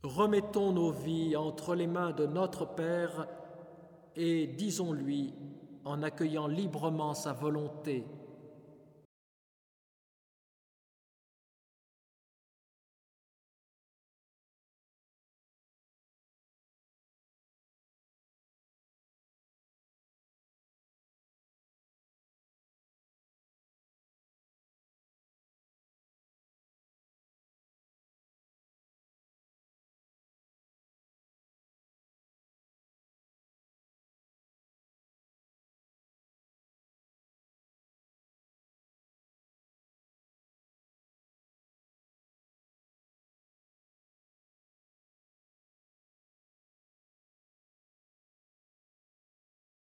Remettons nos vies entre les mains de notre Père et disons-lui, en accueillant librement sa volonté,